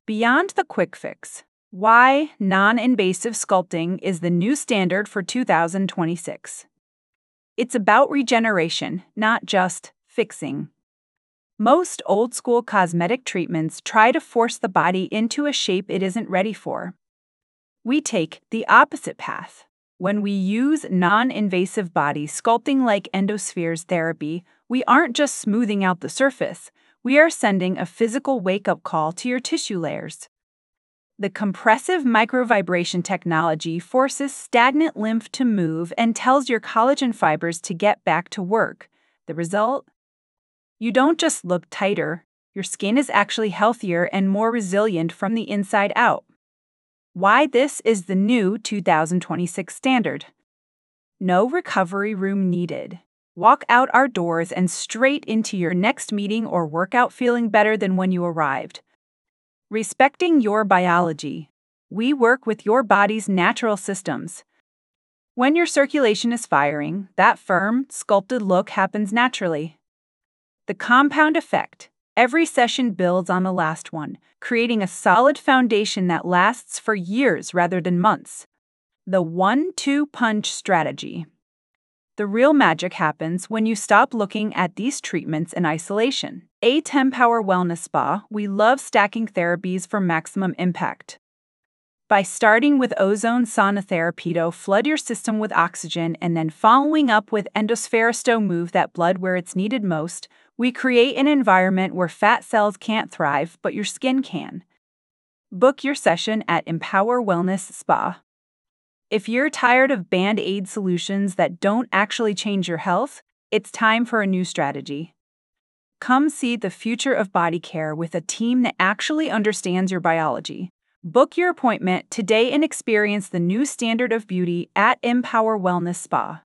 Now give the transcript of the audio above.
Beyond the quick fix, why non-invasive sculpting is the new standard for 2026. It's about regeneration, not just fixing. Most old-school cosmetic treatments try to force the body into a shape it isn't ready for. We take the opposite path. When we use non-invasive body sculpting like Endospheres therapy, we aren't just smoothing out the surface, we are sending a physical wake-up call to your tissue layers. The compressive microvibration technology forces stagnant lymph to move and tells your collagen fibers to get back to work. The result? You don't just look tighter, your skin is actually healthier and more resilient from the inside out. Why this is the new 2026 standard. No recovery room needed. Walk out our doors and straight into your next meeting or workout feeling better than when you arrived. Respecting your biology. We work with your body's natural systems. When your circulation is firing, that firm, sculpted look happens naturally. The compound effect. Every session builds on the last one, creating a solid foundation that lasts for years rather than months. The 1-2 punch strategy. The real magic happens when you stop looking at these treatments in isolation. At Empower Wellness Spa, we love stacking therapies for maximum impact. By starting with ozone sauna therapy to flood your system with oxygen and then following up with Endospheres to move that blood where it's needed most, we create an environment where fat cells can't thrive, but your skin can. Book your session at Empower Wellness Spa. If you're tired of Band-Aid solutions that don't actually change your health, it's time for a new strategy. Come see the future of body care with a team that actually understands your biology. Book your appointment today and experience the new standard of beauty at Empower Wellness Spa.